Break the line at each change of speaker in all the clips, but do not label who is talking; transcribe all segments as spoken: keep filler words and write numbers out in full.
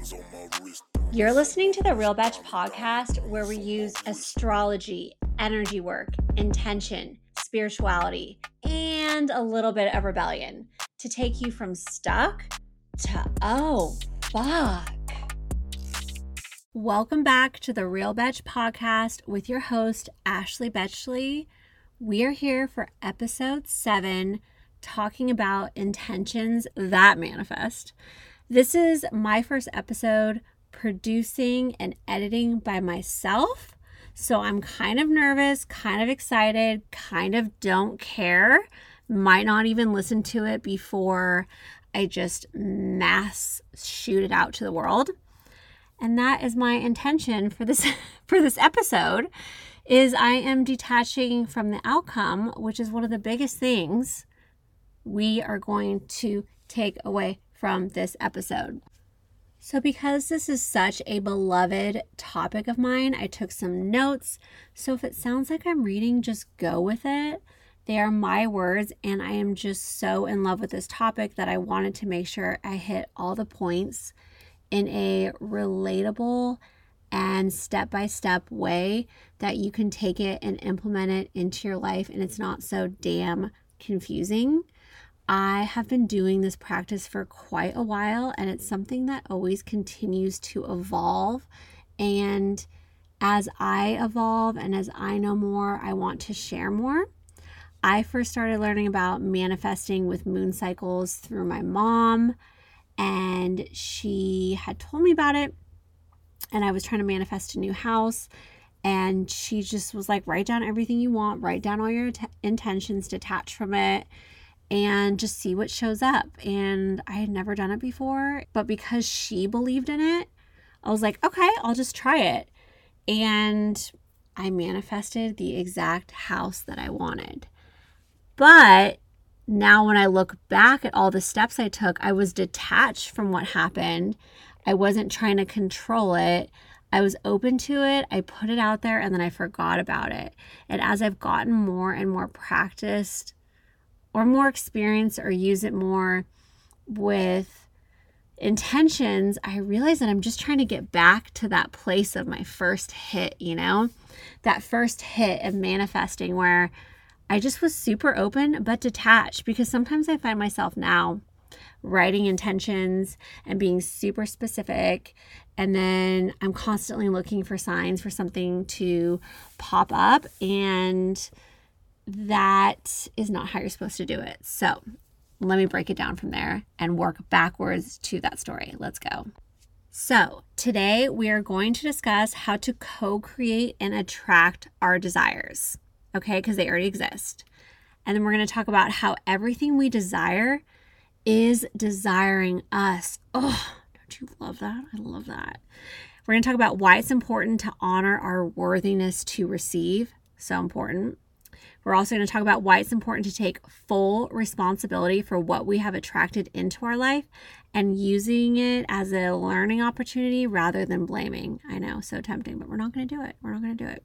You're listening to the Real Betch podcast, where we use astrology, energy work, intention, spirituality, and a little bit of rebellion to take you from stuck to oh, fuck. Welcome back to the Real Betch podcast with your host, Ashley Betchley. We are here for episode seven, talking about intentions that manifest. This is my first episode producing and editing by myself, so I'm kind of nervous, kind of excited, kind of don't care, might not even listen to it before I just mass shoot it out to the world. And that is my intention for this for this episode, is I am detaching from the outcome, which is one of the biggest things we are going to take away from this episode. So because this is such a beloved topic of mine, I took some notes. So if it sounds like I'm reading, just go with it. They are my words, and I am just so in love with this topic that I wanted to make sure I hit all the points in a relatable and step-by-step way that you can take it and implement it into your life, and it's not so damn confusing. I have been doing this practice for quite a while, and it's something that always continues to evolve. And as I evolve and as I know more, I want to share more. I first started learning about manifesting with moon cycles through my mom, and she had told me about it, and I was trying to manifest a new house, and she just was like, write down everything you want, write down all your t- intentions, detach from it, and just see what shows up. And I had never done it before, but because she believed in it, I was like, okay, I'll just try it. And I manifested the exact house that I wanted. But now when I look back at all the steps I took, I was detached from what happened. I wasn't trying to control it. I was open to it. I put it out there, and then I forgot about it. And as I've gotten more and more practiced or more experience or use it more with intentions, I realize that I'm just trying to get back to that place of my first hit, you know, that first hit of manifesting where I just was super open but detached, because sometimes I find myself now writing intentions and being super specific, and then I'm constantly looking for signs for something to pop up, and that is not how you're supposed to do it. So let me break it down from there and work backwards to that story. Let's go. So today we are going to discuss how to co-create and attract our desires. Okay, because they already exist. And then we're going to talk about how everything we desire is desiring us. Oh, don't you love that? I love that. We're going to talk about why it's important to honor our worthiness to receive. So important. We're also going to talk about why it's important to take full responsibility for what we have attracted into our life and using it as a learning opportunity rather than blaming. I know, so tempting, but we're not going to do it. We're not going to do it.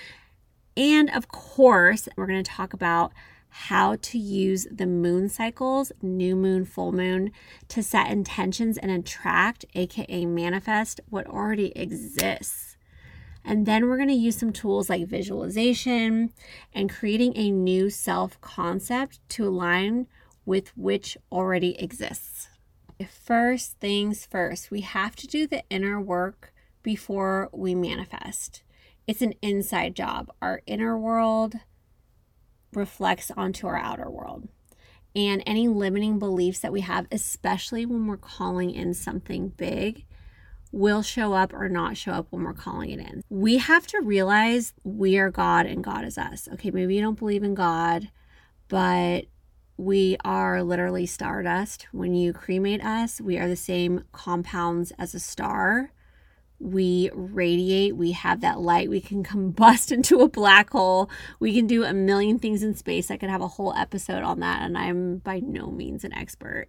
And of course, we're going to talk about how to use the moon cycles, new moon, full moon, to set intentions and attract, aka manifest, what already exists. And then we're going to use some tools like visualization and creating a new self-concept to align with which already exists. First things first, we have to do the inner work before we manifest. It's an inside job. Our inner world reflects onto our outer world. And any limiting beliefs that we have, especially when we're calling in something big, will show up or not show up when we're calling it in. We have to realize we are God and God is us. Okay, maybe you don't believe in God, but we are literally stardust. When you cremate us, we are the same compounds as a star. We radiate, we have that light, we can combust into a black hole, we can do a million things in space. I could have a whole episode on that, and I'm by no means an expert.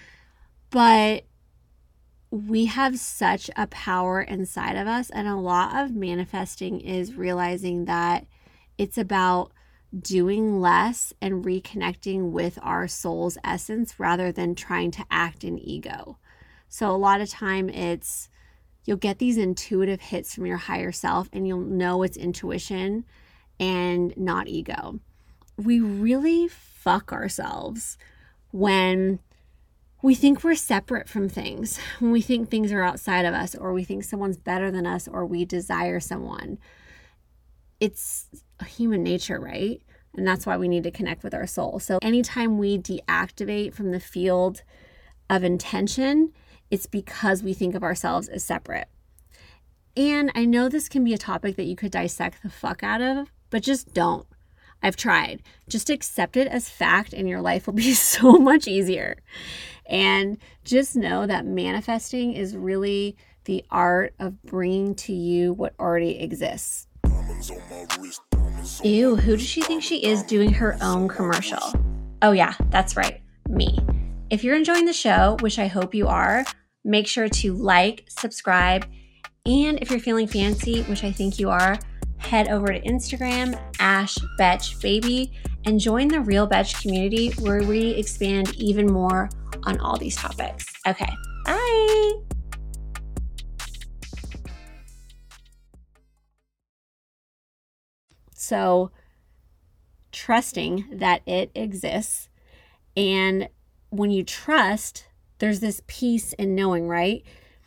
But we have such a power inside of us, and a lot of manifesting is realizing that it's about doing less and reconnecting with our soul's essence rather than trying to act in ego. So a lot of time it's you'll get these intuitive hits from your higher self, and you'll know it's intuition and not ego. We really fuck ourselves when we think we're separate from things, when we think things are outside of us, or we think someone's better than us, or we desire someone. It's human nature, right? And that's why we need to connect with our soul. So anytime we deactivate from the field of intention, it's because we think of ourselves as separate. And I know this can be a topic that you could dissect the fuck out of, but just don't. I've tried. Just accept it as fact and your life will be so much easier. And just know that manifesting is really the art of bringing to you what already exists. Ew, who does she think she is doing her own commercial? Oh yeah, that's right, me. If you're enjoying the show, which I hope you are, make sure to like, subscribe, and if you're feeling fancy, which I think you are, head over to Instagram, Ash Betch Baby, and join the Real Betch community where we expand even more on all these topics. Okay, bye. So, trusting that it exists, and when you trust, there's this peace in knowing, right?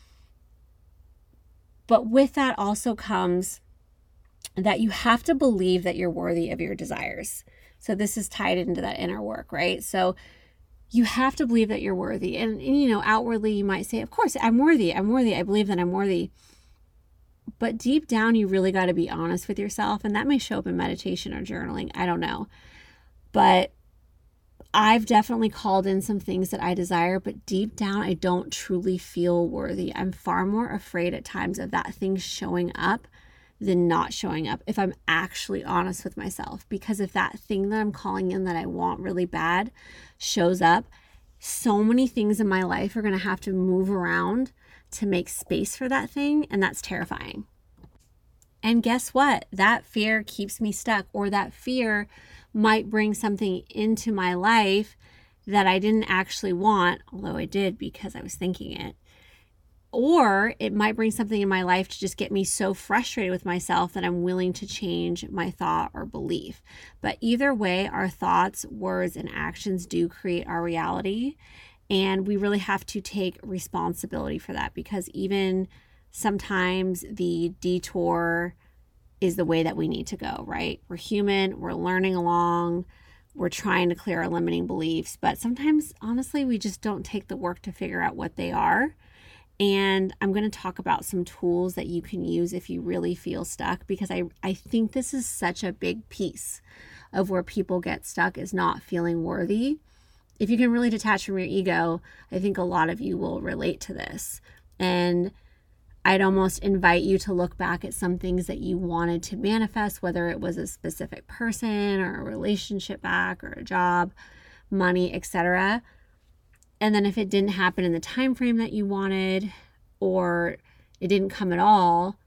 But with that also comes that you have to believe that you're worthy of your desires. So this is tied into that inner work, right? So you have to believe that you're worthy. And, and, you know, outwardly you might say, of course, I'm worthy. I'm worthy. I believe that I'm worthy. But deep down, you really got to be honest with yourself. And that may show up in meditation or journaling. I don't know. But I've definitely called in some things that I desire, but deep down, I don't truly feel worthy. I'm far more afraid at times of that thing showing up than not showing up, if I'm actually honest with myself. Because if that thing that I'm calling in that I want really bad shows up, so many things in my life are going to have to move around to make space for that thing, and that's terrifying. And guess what? That fear keeps me stuck, or that fear might bring something into my life that I didn't actually want, although I did because I was thinking it. Or it might bring something in my life to just get me so frustrated with myself that I'm willing to change my thought or belief. But either way, our thoughts, words, and actions do create our reality. And we really have to take responsibility for that, because even sometimes the detour is the way that we need to go, right? We're human, we're learning along, we're trying to clear our limiting beliefs. But sometimes, honestly, we just don't take the work to figure out what they are. And I'm going to talk about some tools that you can use if you really feel stuck, because I, I think this is such a big piece of where people get stuck, is not feeling worthy. If you can really detach from your ego, I think a lot of you will relate to this. And I'd almost invite you to look back at some things that you wanted to manifest, whether it was a specific person or a relationship back or a job, money, et cetera. And then if it didn't happen in the time frame that you wanted, or it didn't come at all,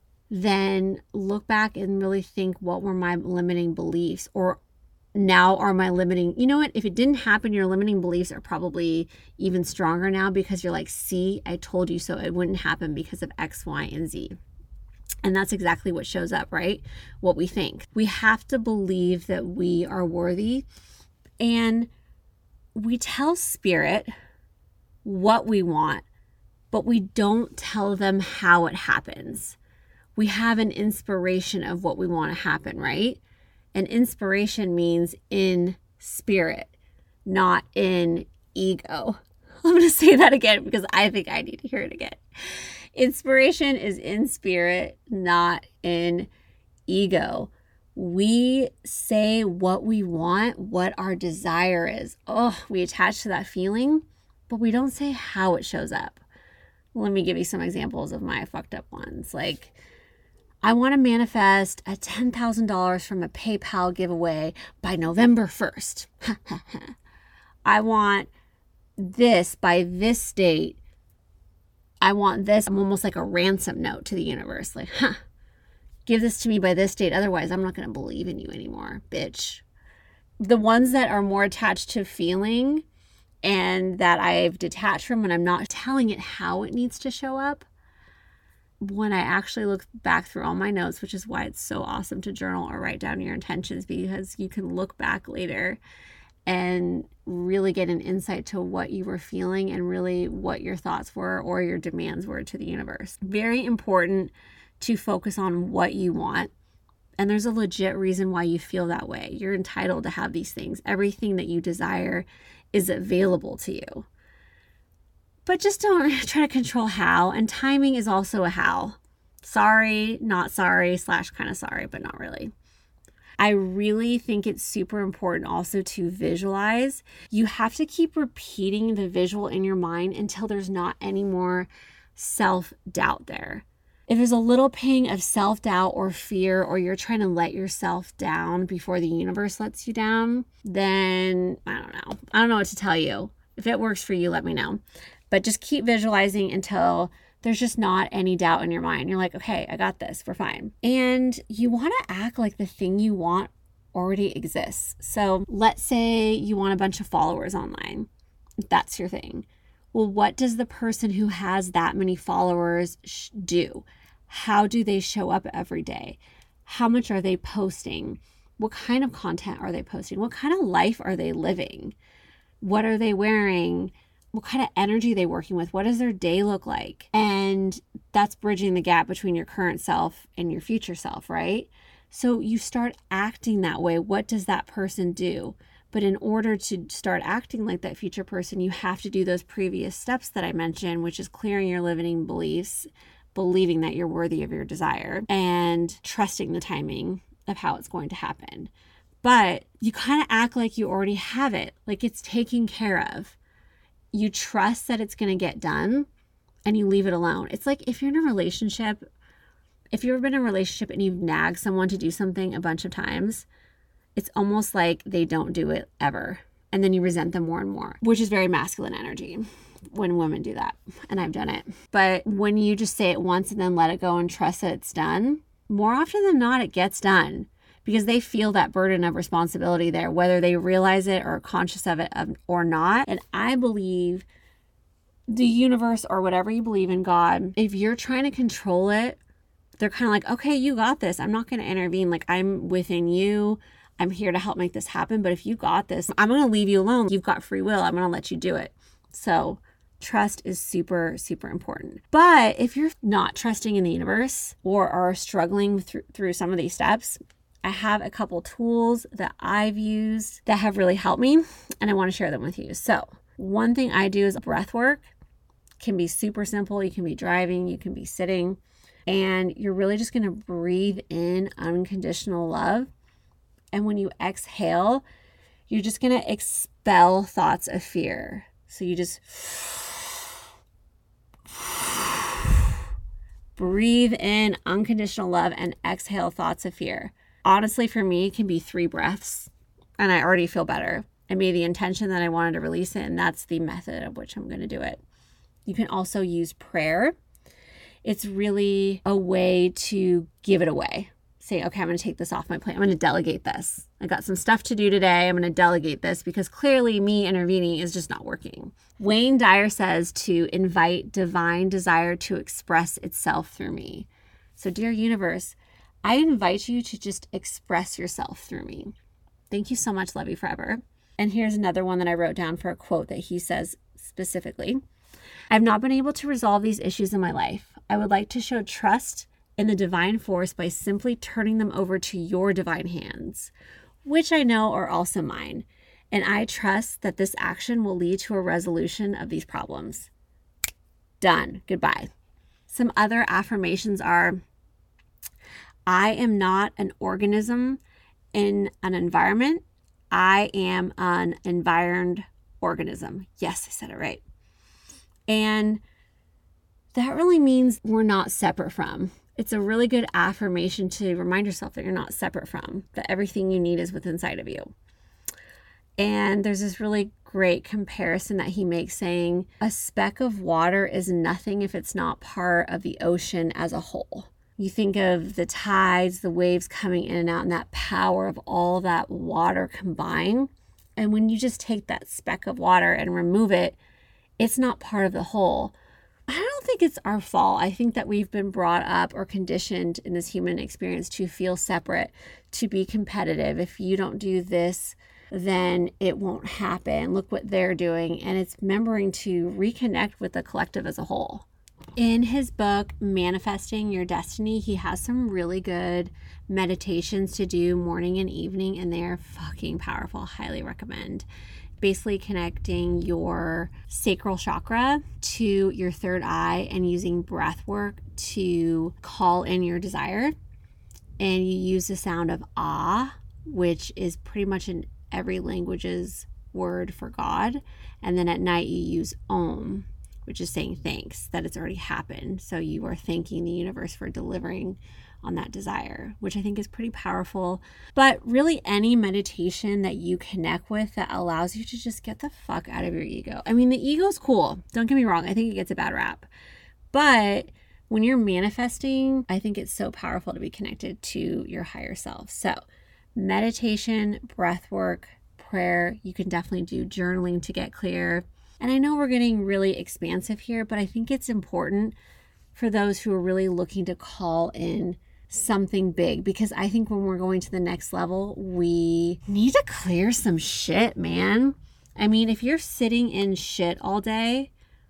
then look back and really think, what were my limiting beliefs? Or now are my limiting, you know what? If it didn't happen, your limiting beliefs are probably even stronger now, because you're like, see, I told you so. It wouldn't happen because of X, Y, and Z. And that's exactly what shows up, right? What we think. We have to believe that we are worthy. And we tell spirit what we want, but we don't tell them how it happens. We have an inspiration of what we want to happen, right? And inspiration means in spirit, not in ego. I'm going to say that again because I think I need to hear it again. Inspiration is in spirit, not in ego. We say what we want, what our desire is. Oh, we attach to that feeling, but we don't say how it shows up. Let me give you some examples of my fucked up ones. Like, I want to manifest a ten thousand dollars from a PayPal giveaway by November first. I want this by this date. I want this. I'm almost like a ransom note to the universe. Like, huh. Give this to me by this date. Otherwise, I'm not going to believe in you anymore, bitch. The ones that are more attached to feeling and that I've detached from, when I'm not telling it how it needs to show up, when I actually look back through all my notes, which is why it's so awesome to journal or write down your intentions, because you can look back later and really get an insight to what you were feeling and really what your thoughts were or your demands were to the universe. Very important to focus on what you want. And there's a legit reason why you feel that way. You're entitled to have these things. Everything that you desire is available to you. But just don't try to control how. And timing is also a how. Sorry, not sorry, slash kind of sorry, but not really. I really think it's super important also to visualize. You have to keep repeating the visual in your mind until there's not any more self-doubt there. If there's a little ping of self-doubt or fear, or you're trying to let yourself down before the universe lets you down, then I don't know. I don't know what to tell you. If it works for you, let me know. But just keep visualizing until there's just not any doubt in your mind. You're like, okay, I got this. We're fine. And you want to act like the thing you want already exists. So let's say you want a bunch of followers online. If that's your thing. Well, what does the person who has that many followers sh- do? How do they show up every day? How much are they posting? What kind of content are they posting? What kind of life are they living? What are they wearing? What kind of energy are they working with? What does their day look like? And that's bridging the gap between your current self and your future self, right? So you start acting that way. What does that person do? But in order to start acting like that future person, you have to do those previous steps that I mentioned, which is clearing your limiting beliefs, believing that you're worthy of your desire, and trusting the timing of how it's going to happen. But you kind of act like you already have it, like it's taken care of. You trust that it's going to get done and you leave it alone. It's like if you're in a relationship, if you've ever been in a relationship and you've nagged someone to do something a bunch of times, it's almost like they don't do it ever. And then you resent them more and more, which is very masculine energy when women do that. And I've done it. But when you just say it once and then let it go and trust that it's done, more often than not, it gets done. Because they feel that burden of responsibility there, whether they realize it or are conscious of it or not. And I believe the universe, or whatever you believe in, God, if you're trying to control it, they're kind of like, okay, you got this. I'm not going to intervene. Like, I'm within you. I'm here to help make this happen. But if you got this, I'm going to leave you alone. You've got free will. I'm going to let you do it. So trust is super, super important. But if you're not trusting in the universe or are struggling through, through some of these steps, I have a couple tools that I've used that have really helped me, and I want to share them with you. So one thing I do is breath work. It can be super simple. You can be driving, you can be sitting, and you're really just going to breathe in unconditional love. And when you exhale, you're just going to expel thoughts of fear. So you just breathe in unconditional love and exhale thoughts of fear. Honestly, for me, it can be three breaths and I already feel better. I made the intention that I wanted to release it, and that's the method of which I'm going to do it. You can also use prayer. It's really a way to give it away. Say, okay, I'm going to take this off my plate. I'm going to delegate this. I got some stuff to do today. I'm going to delegate this because clearly me intervening is just not working. Wayne Dyer says to invite divine desire to express itself through me. So dear universe, I invite you to just express yourself through me. Thank you so much. Love you forever. And here's another one that I wrote down for a quote that he says specifically. I've not been able to resolve these issues in my life. I would like to show trust in the divine force by simply turning them over to your divine hands, which I know are also mine. And I trust that this action will lead to a resolution of these problems. Done. Goodbye. Some other affirmations are, I am not an organism in an environment. I am an environed organism. Yes, I said it right. And that really means we're not separate from. It's a really good affirmation to remind yourself that you're not separate from, that everything you need is within inside of you. And there's this really great comparison that he makes saying, a speck of water is nothing if it's not part of the ocean as a whole. You think of the tides, the waves coming in and out, and that power of all that water combined. And when you just take that speck of water and remove it, it's not part of the whole. I don't think it's our fault. I think that we've been brought up or conditioned in this human experience to feel separate, to be competitive. If you don't do this, then it won't happen. Look what they're doing. And it's remembering to reconnect with the collective as a whole. In his book, Manifesting Your Destiny, he has some really good meditations to do morning and evening, and they're fucking powerful. Highly recommend. Basically connecting your sacral chakra to your third eye and using breath work to call in your desire. And you use the sound of ah, which is pretty much in every language's word for God. And then at night you use om, which is saying thanks, that it's already happened. So you are thanking the universe for delivering on that desire, which I think is pretty powerful. But really any meditation that you connect with that allows you to just get the fuck out of your ego. I mean, the ego's cool. Don't get me wrong. I think it gets a bad rap. But when you're manifesting, I think it's so powerful to be connected to your higher self. So meditation, breath work, prayer, you can definitely do journaling to get clear. And I know we're getting really expansive here, but I think it's important for those who are really looking to call in something big, because I think when we're going to the next level, we need to clear some shit, man. I mean, if you're sitting in shit all day,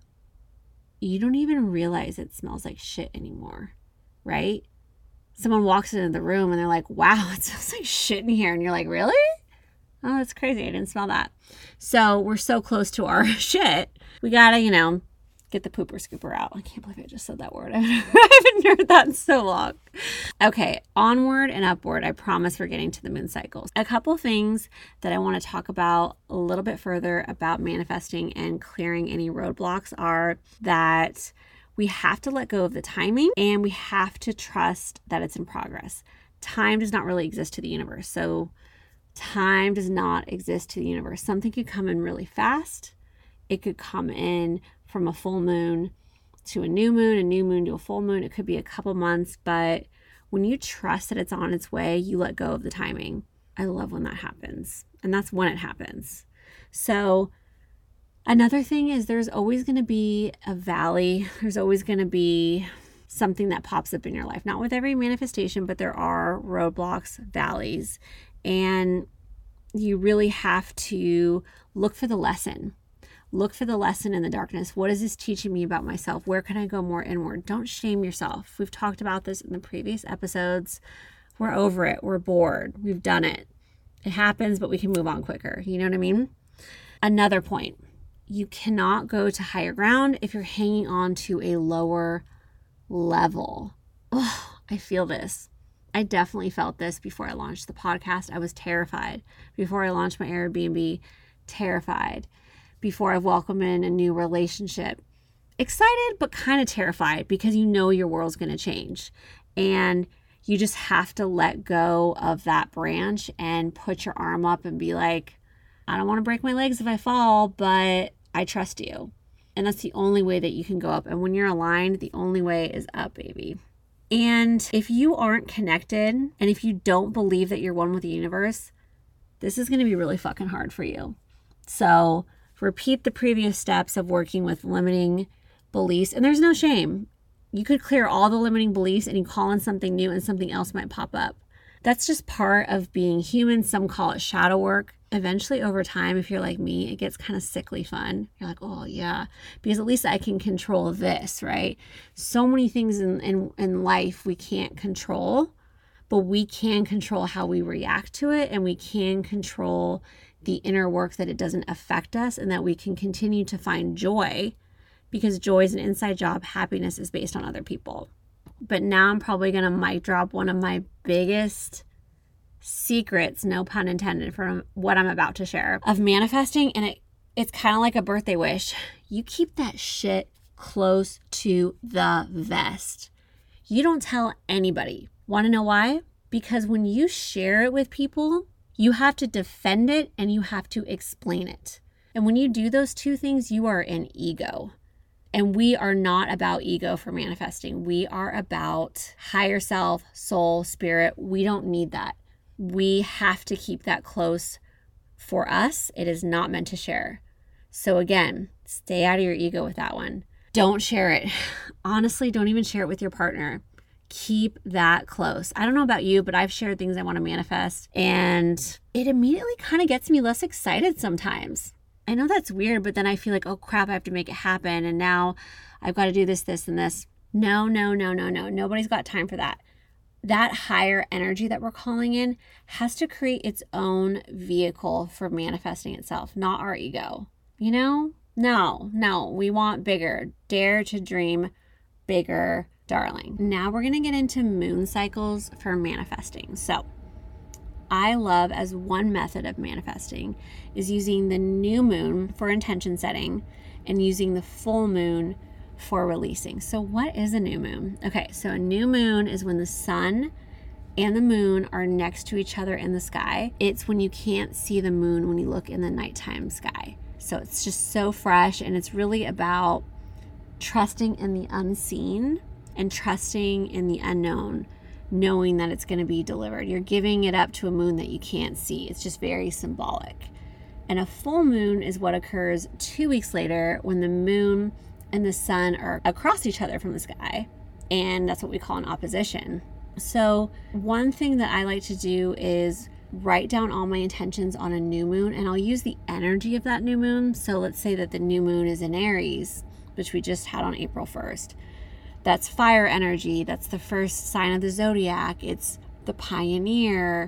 you don't even realize it smells like shit anymore, right? Someone walks into the room and they're like, wow, it smells like shit in here. And you're like, really? Oh, that's crazy. I didn't smell that. So we're so close to our shit. We gotta, you know, get the pooper scooper out. I can't believe I just said that word. I haven't heard that in so long. Okay, onward and upward. I promise we're getting to the moon cycles. A couple things that I want to talk about a little bit further about manifesting and clearing any roadblocks are that we have to let go of the timing and we have to trust that it's in progress. Time does not really exist to the universe. So time does not exist to the universe. Something could come in really fast. It could come in from a full moon to a new moon, a new moon to a full moon. It could be a couple months, but when you trust that it's on its way, you let go of the timing. I love when that happens, and that's when it happens. So another thing is there's always going to be a valley. There's always going to be something that pops up in your life. Not with every manifestation, but there are roadblocks, valleys, and you really have to look for the lesson. Look for the lesson in the darkness. What is this teaching me about myself? Where can I go more inward? Don't shame yourself. We've talked about this in the previous episodes. We're over it. We're bored. We've done it. It happens, but we can move on quicker. You know what I mean? Another point. You cannot go to higher ground if you're hanging on to a lower level. Oh, I feel this. I definitely felt this before I launched the podcast. I was terrified. Before I launched my Airbnb, terrified. Before I've welcomed in a new relationship. Excited, but kind of terrified because you know your world's going to change. And you just have to let go of that branch and put your arm up and be like, I don't want to break my legs if I fall, but I trust you. And that's the only way that you can go up. And when you're aligned, the only way is up, baby. And if you aren't connected and if you don't believe that you're one with the universe, this is going to be really fucking hard for you. So repeat the previous steps of working with limiting beliefs. And there's no shame. You could clear all the limiting beliefs and you call in something new and something else might pop up. That's just part of being human. Some call it shadow work. Eventually, over time, if you're like me, it gets kind of sickly fun. You're like, oh, yeah, because at least I can control this, right? So many things in, in, in life we can't control, but we can control how we react to it, and we can control the inner work that it doesn't affect us, and that we can continue to find joy, because joy is an inside job. Happiness is based on other people. But now I'm probably going to mic drop one of my biggest secrets, no pun intended, from what I'm about to share of manifesting. And it it's kind of like a birthday wish. You keep that shit close to the vest. You don't tell anybody. Want to know why? Because when you share it with people, you have to defend it and you have to explain it. And when you do those two things, you are in ego. And we are not about ego for manifesting. We are about higher self, soul, spirit. We don't need that. We have to keep that close for us. It is not meant to share. So again, stay out of your ego with that one. don't share it. Honestly, don't even share it with your partner. Keep that close. I don't know about you, but I've shared things I want to manifest, and it immediately kind of gets me less excited sometimes. I know that's weird, but then I feel like, oh crap, I have to make it happen. And now I've got to do this, this, and this. No, no, no, no, no. Nobody's got time for that. That higher energy that we're calling in has to create its own vehicle for manifesting itself, not our ego. You know? No, no, we want bigger. Dare to dream bigger, darling. Now we're going to get into moon cycles for manifesting. So I love, as one method of manifesting, is using the new moon for intention setting and using the full moon for releasing. So what is a new moon? Okay, so a new moon is when the sun and the moon are next to each other in the sky. It's when you can't see the moon when you look in the nighttime sky. So it's just so fresh, and it's really about trusting in the unseen and trusting in the unknown, knowing that it's going to be delivered. You're giving it up to a moon that you can't see. It's just very symbolic. And a full moon is what occurs two weeks later when the moon and the sun are across each other from the sky. And that's what we call an opposition. So one thing that I like to do is write down all my intentions on a new moon, and I'll use the energy of that new moon. So let's say that the new moon is in Aries, which we just had on April first. That's fire energy. That's the first sign of the zodiac. It's the pioneer.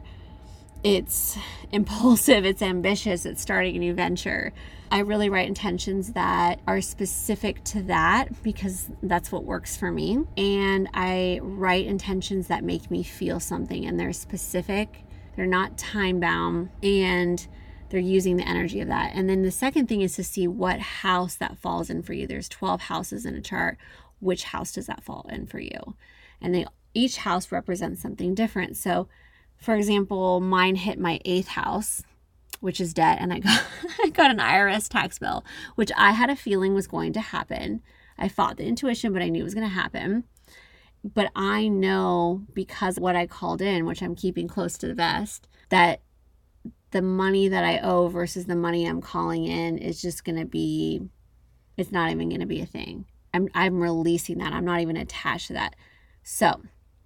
It's impulsive. It's ambitious. It's starting a new venture. I really write intentions that are specific to that because that's what works for me. And I write intentions that make me feel something, and they're specific. They're not time bound, and they're using the energy of that. And then the second thing is to see what house that falls in for you. There's twelve houses in a chart. Which house does that fall in for you? And they each house represents something different. So, for example, mine hit my eighth house, which is debt, and I got I got an I R S tax bill, which I had a feeling was going to happen. I fought the intuition, but I knew it was going to happen. But I know, because what I called in, which I'm keeping close to the vest, that the money that I owe versus the money I'm calling in is just going to be, it's not even going to be a thing. I'm I'm releasing that. I'm not even attached to that. So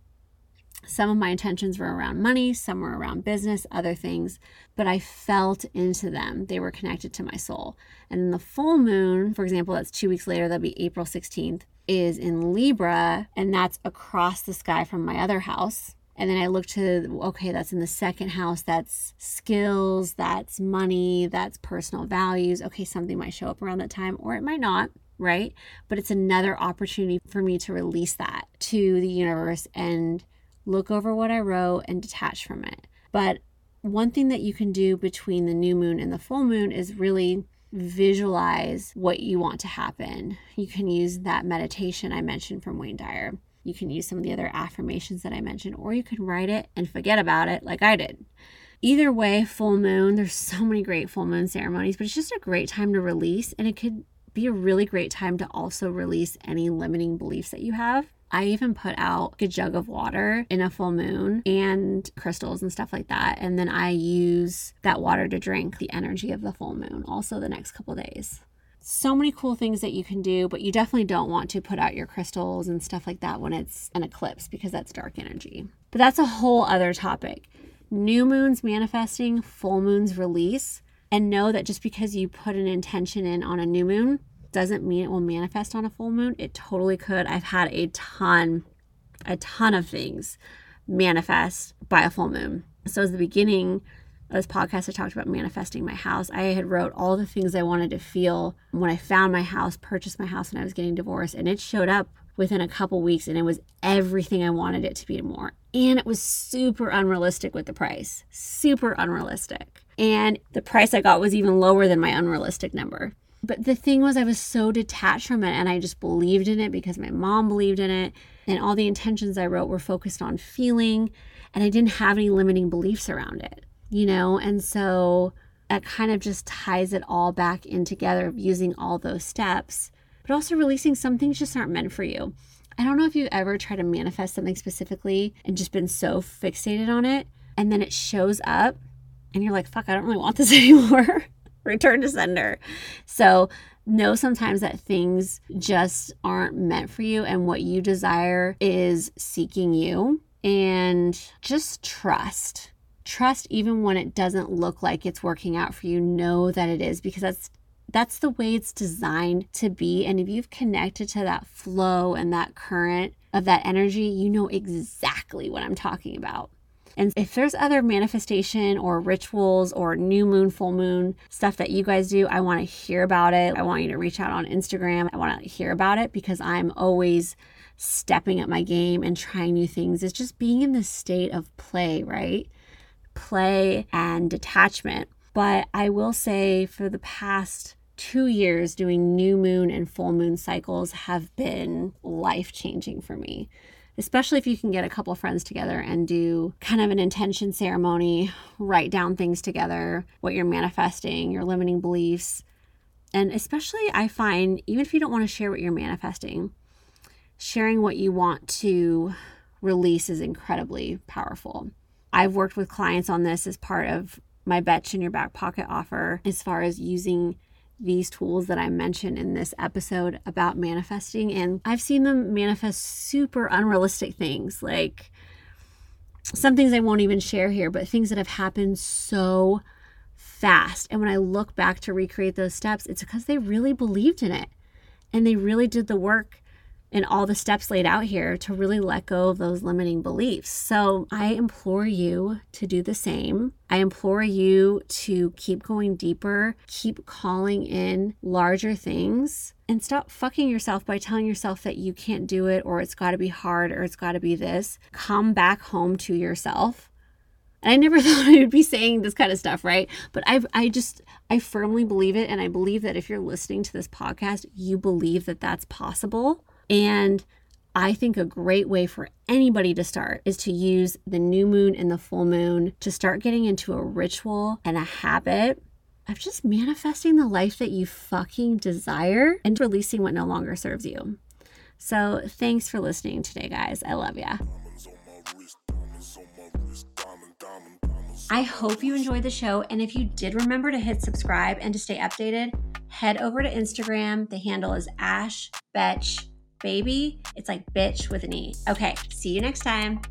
some of my intentions were around money, some were around business, other things, but I felt into them. They were connected to my soul. And then the full moon, for example, that's two weeks later, that'll be April sixteenth, is in Libra, and that's across the sky from my other house. And then I look to, okay, that's in the second house. That's skills, that's money, that's personal values. Okay, something might show up around that time, or it might not, right? But it's another opportunity for me to release that to the universe and look over what I wrote and detach from it. But one thing that you can do between the new moon and the full moon is really visualize what you want to happen. You can use that meditation I mentioned from Wayne Dyer. You can use some of the other affirmations that I mentioned, or you can write it and forget about it like I did. Either way, full moon, there's so many great full moon ceremonies, but it's just a great time to release, and it could be a really great time to also release any limiting beliefs that you have. I even put out a jug of water in a full moon and crystals and stuff like that. And then I use that water to drink the energy of the full moon also the next couple days. So many cool things that you can do, but you definitely don't want to put out your crystals and stuff like that when it's an eclipse, because that's dark energy. But that's a whole other topic. New moons manifesting, full moons release. And know that just because you put an intention in on a new moon doesn't mean it will manifest on a full moon. It totally could. I've had a ton, a ton of things manifest by a full moon. So at the beginning of this podcast, I talked about manifesting my house. I had wrote all the things I wanted to feel when I found my house, purchased my house when I was getting divorced, and it showed up within a couple weeks, and it was everything I wanted it to be and more. And it was super unrealistic with the price, super unrealistic. And the price I got was even lower than my unrealistic number. But the thing was, I was so detached from it, and I just believed in it because my mom believed in it, and all the intentions I wrote were focused on feeling, and I didn't have any limiting beliefs around it, you know? And so that kind of just ties it all back in together of using all those steps, but also releasing some things just aren't meant for you. I don't know if you've ever tried to manifest something specifically and just been so fixated on it, and then it shows up, and you're like, fuck, I don't really want this anymore. Return to sender. So Know sometimes that things just aren't meant for you, and what you desire is seeking you. And just trust. Trust even when it doesn't look like it's working out for you. Know that it is, because that's that's the way it's designed to be. And if you've connected to that flow and that current of that energy, you know exactly what I'm talking about. And if there's other manifestation or rituals or new moon, full moon stuff that you guys do, I want to hear about it. I want you to reach out on Instagram. I want to hear about it, because I'm always stepping up my game and trying new things. It's just being in this state of play, right? Play and detachment. But I will say, for the past two years, doing new moon and full moon cycles have been life-changing for me. Especially if you can get a couple friends together and do kind of an intention ceremony, write down things together, what you're manifesting, your limiting beliefs. And especially I find, even if you don't want to share what you're manifesting, sharing what you want to release is incredibly powerful. I've worked with clients on this as part of my Betch in Your Back Pocket offer, as far as using these tools that I mentioned in this episode about manifesting. And I've seen them manifest super unrealistic things, like some things I won't even share here, but things that have happened so fast. And when I look back to recreate those steps, it's because they really believed in it. And they really did the work and all the steps laid out here to really let go of those limiting beliefs. So I implore you to do the same. I implore you to keep going deeper, keep calling in larger things, and stop fucking yourself by telling yourself that you can't do it, or it's got to be hard, or it's got to be this. Come back home to yourself. And I never thought I would be saying this kind of stuff, right? But I I just, I firmly believe it. And I believe that if you're listening to this podcast, you believe that that's possible. And I think a great way for anybody to start is to use the new moon and the full moon to start getting into a ritual and a habit of just manifesting the life that you fucking desire and releasing what no longer serves you. So thanks for listening today, guys. I love ya. I hope you enjoyed the show. And if you did, remember to hit subscribe, and to stay updated, head over to Instagram. The handle is Ash Betch Baby. It's like bitch with an E. Okay, see you next time.